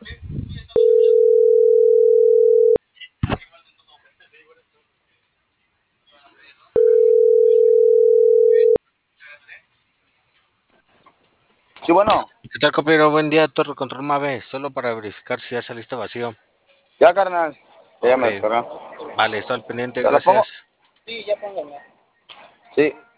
Sí, bueno, ¿Qué tal, compañero? Buen día, Torre Control Mave. Solo para verificar si ya saliste vacío. ya carnal, ya Ok, me descargó. vale, estoy al pendiente, ¿Te lo pongo? gracias. Sí.